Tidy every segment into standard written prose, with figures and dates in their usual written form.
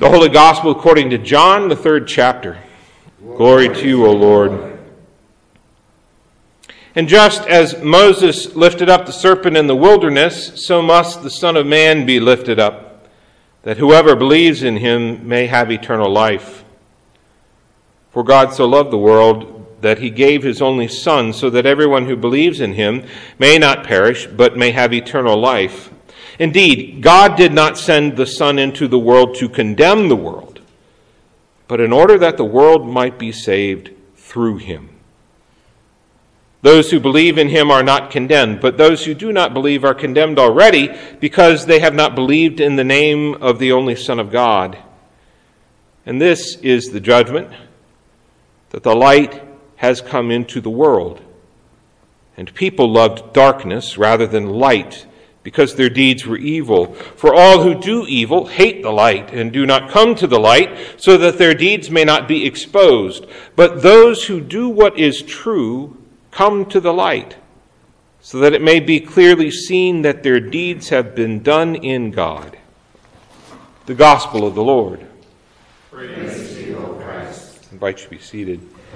The Holy Gospel according to John, the 3rd chapter. Glory to you, O Lord. And just as Moses lifted up the serpent in the wilderness, so must the Son of Man be lifted up, that whoever believes in him may have eternal life. For God so loved the world that he gave his only Son, so that everyone who believes in him may not perish, but may have eternal life. Indeed, God did not send the Son into the world to condemn the world, but in order that the world might be saved through him. Those who believe in him are not condemned, but those who do not believe are condemned already, because they have not believed in the name of the only Son of God. And this is the judgment, that the light has come into the world, and people loved darkness rather than light, because their deeds were evil. For all who do evil hate the light and do not come to the light, so that their deeds may not be exposed. But those who do what is true come to the light, so that it may be clearly seen that their deeds have been done in God. The Gospel of the Lord. Praise to you, O Christ. I invite you to be seated.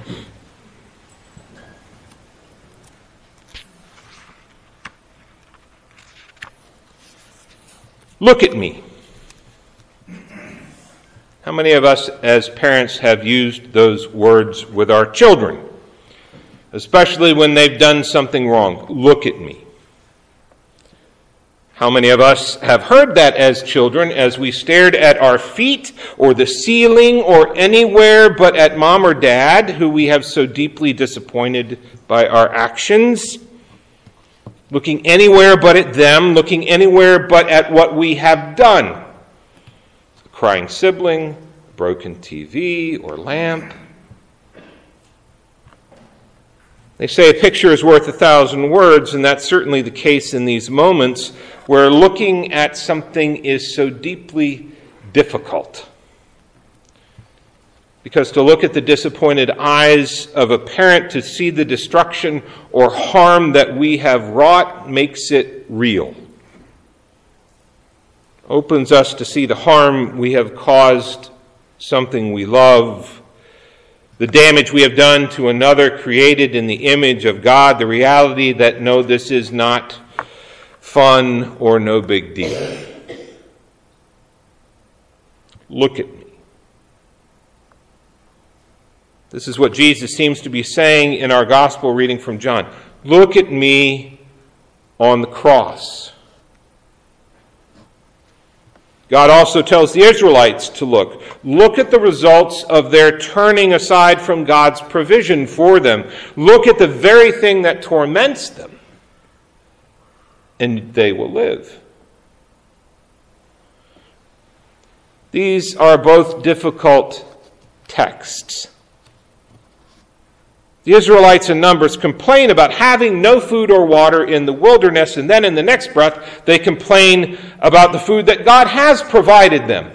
Look at me. How many of us as parents have used those words with our children, especially when they've done something wrong? Look at me. How many of us have heard that as children as we stared at our feet or the ceiling or anywhere but at mom or dad, who we have so deeply disappointed by our actions? Looking anywhere but at them, looking anywhere but at what we have done. A crying sibling, a broken TV or lamp. They say a picture is worth 1,000 words, and that's certainly the case in these moments where looking at something is so deeply difficult. Because to look at the disappointed eyes of a parent, to see the destruction or harm that we have wrought, makes it real. Opens us to see the harm we have caused something we love, the damage we have done to another created in the image of God, the reality that no, this is not fun or no big deal. Look at me. This is what Jesus seems to be saying in our gospel reading from John. Look at me on the cross. God also tells the Israelites to look. Look at the results of their turning aside from God's provision for them. Look at the very thing that torments them, and they will live. These are both difficult texts. The Israelites in Numbers complain about having no food or water in the wilderness, and then in the next breath, they complain about the food that God has provided them.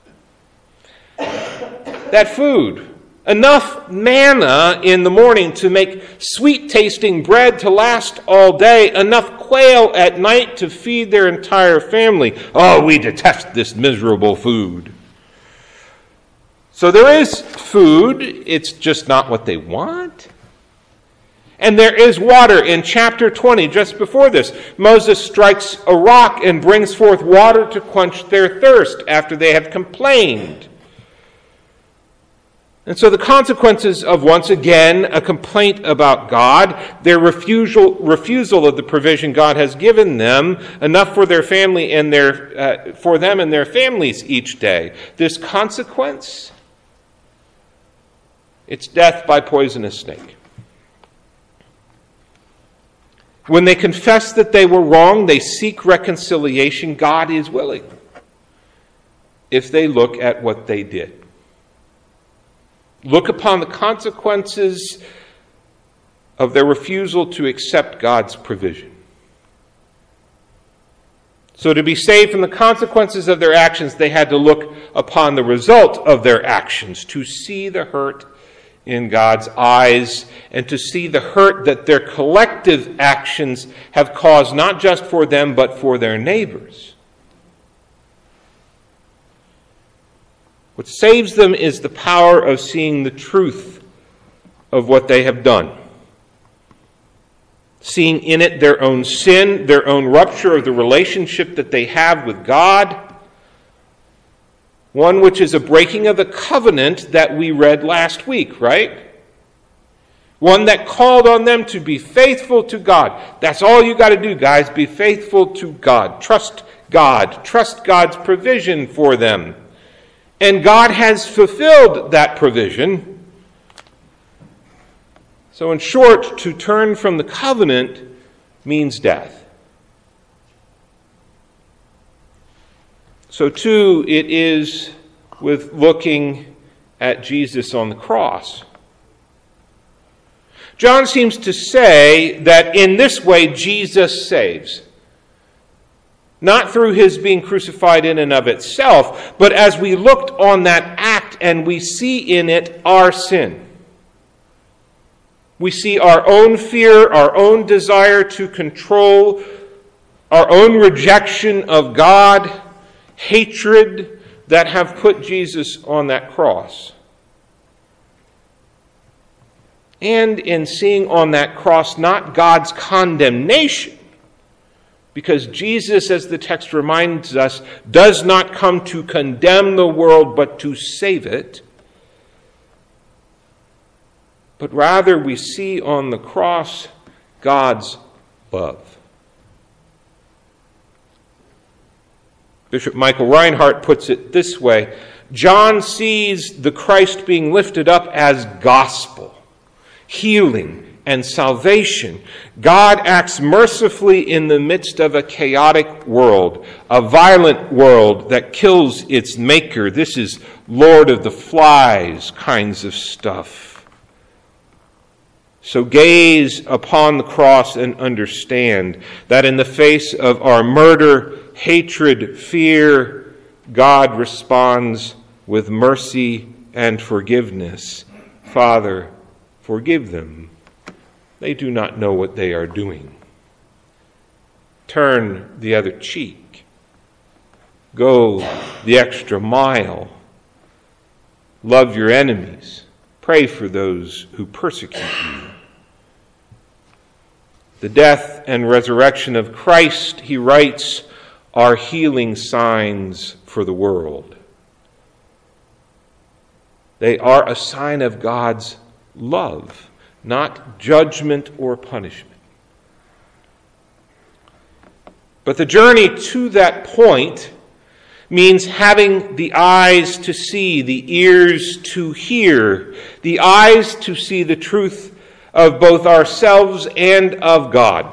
That food, enough manna in the morning to make sweet-tasting bread to last all day, enough quail at night to feed their entire family. Oh, we detest this miserable food. So there is food, it's just not what they want. And there is water. In chapter 20, just before this, Moses strikes a rock and brings forth water to quench their thirst after they have complained. And so the consequences of, once again, a complaint about God, their refusal of the provision God has given them, enough for their family and for them and their families each day. This consequence, it's death by poisonous snake. When they confess that they were wrong, they seek reconciliation. God is willing, if they look at what they did. Look upon the consequences of their refusal to accept God's provision. So to be saved from the consequences of their actions, they had to look upon the result of their actions, to see the hurt in God's eyes, and to see the hurt that their collective actions have caused, not just for them, but for their neighbors. What saves them is the power of seeing the truth of what they have done. Seeing in it their own sin, their own rupture of the relationship that they have with God, one which is a breaking of the covenant that we read last week, right? One that called on them to be faithful to God. That's all you got to do, guys. Be faithful to God. Trust God. Trust God's provision for them. And God has fulfilled that provision. So in short, to turn from the covenant means death. So too it is with looking at Jesus on the cross. John seems to say that in this way Jesus saves. Not through his being crucified in and of itself, but as we looked on that act and we see in it our sin. We see our own fear, our own desire to control, our own rejection of God, hatred that have put Jesus on that cross. And in seeing on that cross not God's condemnation, because Jesus, as the text reminds us, does not come to condemn the world but to save it. But rather we see on the cross God's love. Bishop Michael Reinhardt puts it this way: John sees the Christ being lifted up as gospel, healing, and salvation. God acts mercifully in the midst of a chaotic world, a violent world that kills its maker. This is Lord of the Flies kinds of stuff. So gaze upon the cross and understand that in the face of our murder, hatred, fear, God responds with mercy and forgiveness. Father, forgive them. They do not know what they are doing. Turn the other cheek. Go the extra mile. Love your enemies. Pray for those who persecute you. The death and resurrection of Christ, he writes, are healing signs for the world. They are a sign of God's love, not judgment or punishment. But the journey to that point means having the eyes to see, the ears to hear, the eyes to see the truth of both ourselves and of God.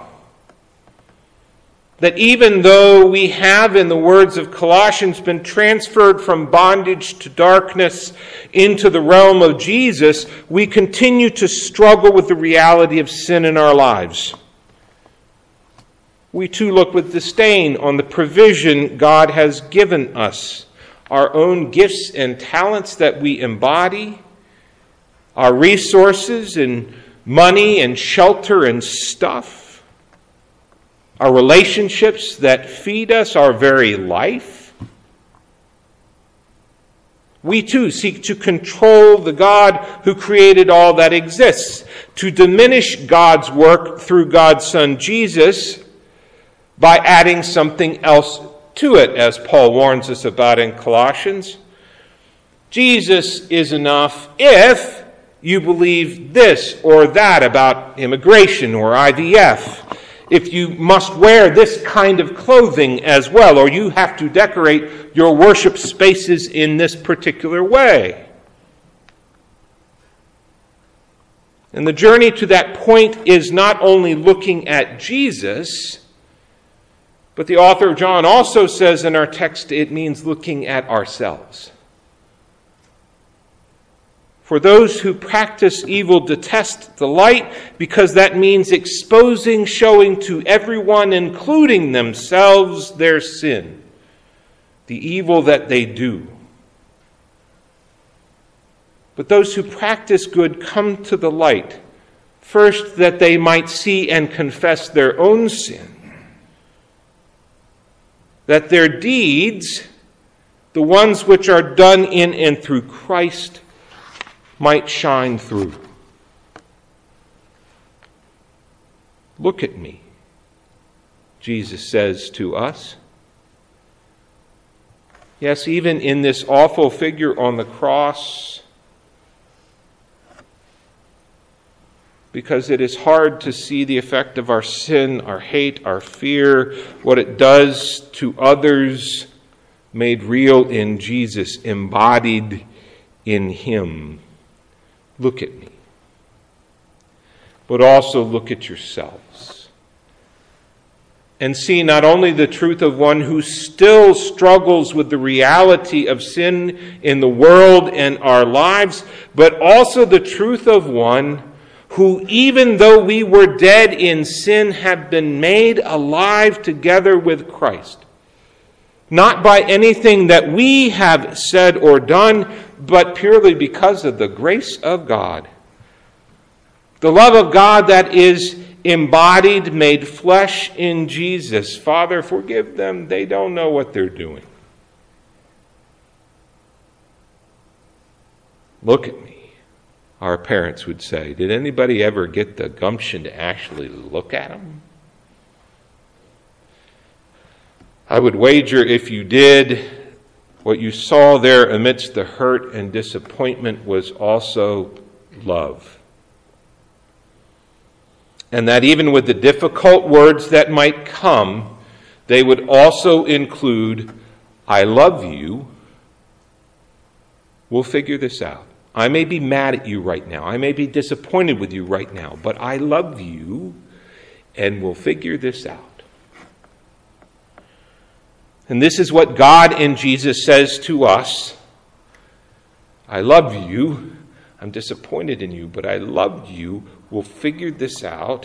That even though we have, in the words of Colossians, been transferred from bondage to darkness into the realm of Jesus, we continue to struggle with the reality of sin in our lives. We too look with disdain on the provision God has given us, our own gifts and talents that we embody, our resources and money and shelter and stuff, our relationships that feed us, our very life. We too seek to control the God who created all that exists, to diminish God's work through God's Son Jesus by adding something else to it, as Paul warns us about in Colossians. Jesus is enough if you believe this or that about immigration or IVF, if you must wear this kind of clothing as well, or you have to decorate your worship spaces in this particular way. And the journey to that point is not only looking at Jesus, but the author of John also says in our text it means looking at ourselves. For those who practice evil detest the light, because that means exposing, showing to everyone, including themselves, their sin, the evil that they do. But those who practice good come to the light, first that they might see and confess their own sin, that their deeds the ones which are done in and through Christ, might shine through. Look at me, Jesus says to us. Yes, even in this awful figure on the cross, because it is hard to see the effect of our sin, our hate, our fear, what it does to others, made real in Jesus, embodied in Him. Look at me. But also look at yourselves. And see not only the truth of one who still struggles with the reality of sin in the world and our lives, but also the truth of one who, even though we were dead in sin, have been made alive together with Christ. Not by anything that we have said or done, but purely because of the grace of God. The love of God that is embodied, made flesh in Jesus. Father, forgive them. They don't know what they're doing. Look at me, our parents would say. Did anybody ever get the gumption to actually look at them? I would wager if you did, what you saw there amidst the hurt and disappointment was also love. And that even with the difficult words that might come, they would also include, I love you. We'll figure this out. I may be mad at you right now. I may be disappointed with you right now, but I love you, and we'll figure this out. And this is what God in Jesus says to us. I love you. I'm disappointed in you, but I love you. We'll figure this out.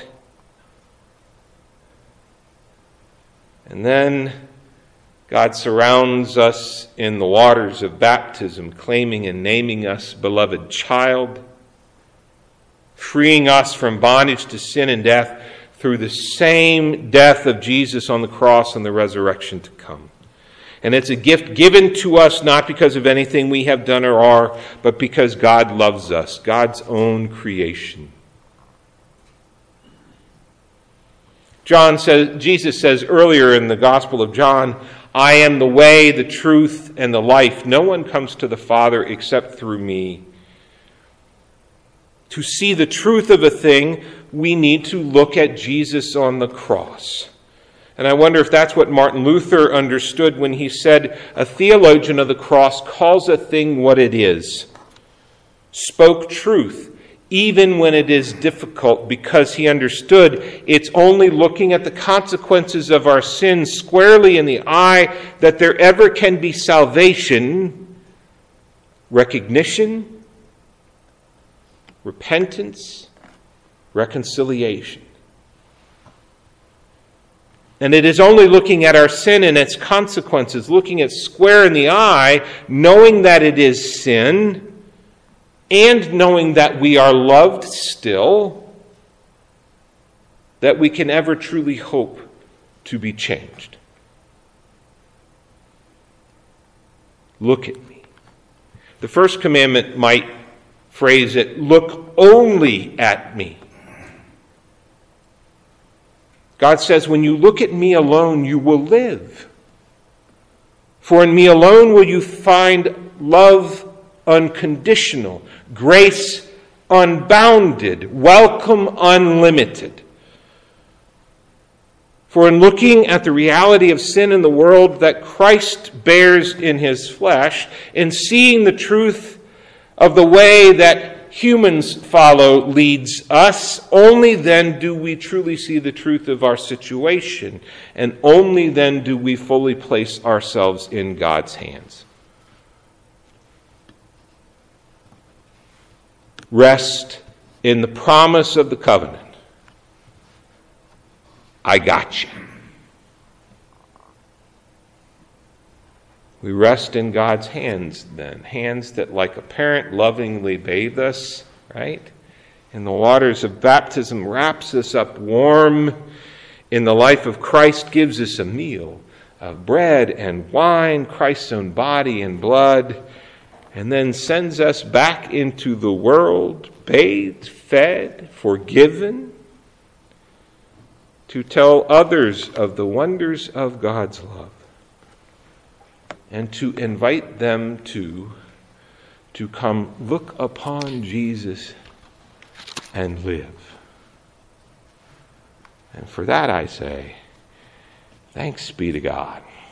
And then God surrounds us in the waters of baptism, claiming and naming us beloved child, freeing us from bondage to sin and death through the same death of Jesus on the cross and the resurrection to come. And it's a gift given to us not because of anything we have done or are, but because God loves us, God's own creation. Jesus says earlier in the Gospel of John, I am the way, the truth, and the life. No one comes to the Father except through me. To see the truth of a thing, we need to look at Jesus on the cross. And I wonder if that's what Martin Luther understood when he said, a theologian of the cross calls a thing what it is. Spoke truth, even when it is difficult, because he understood it's only looking at the consequences of our sins squarely in the eye that there ever can be salvation, recognition, repentance, reconciliation. And it is only looking at our sin and its consequences, looking it square in the eye, knowing that it is sin, and knowing that we are loved still, that we can ever truly hope to be changed. Look at me. The first commandment might phrase it, look only at me. God says, when you look at me alone, you will live. For in me alone will you find love unconditional, grace unbounded, welcome unlimited. For in looking at the reality of sin in the world that Christ bears in his flesh, in seeing the truth of the way that humans follow leads us, only then do we truly see the truth of our situation, and only then do we fully place ourselves in God's hands. Rest in the promise of the covenant. I got you. We rest in God's hands then, hands that like a parent lovingly bathe us, right? In the waters of baptism wraps us up warm, in the life of Christ gives us a meal, of bread and wine, Christ's own body and blood, and then sends us back into the world, bathed, fed, forgiven, to tell others of the wonders of God's love, and to invite them to come look upon Jesus and live. And for that I say, thanks be to God.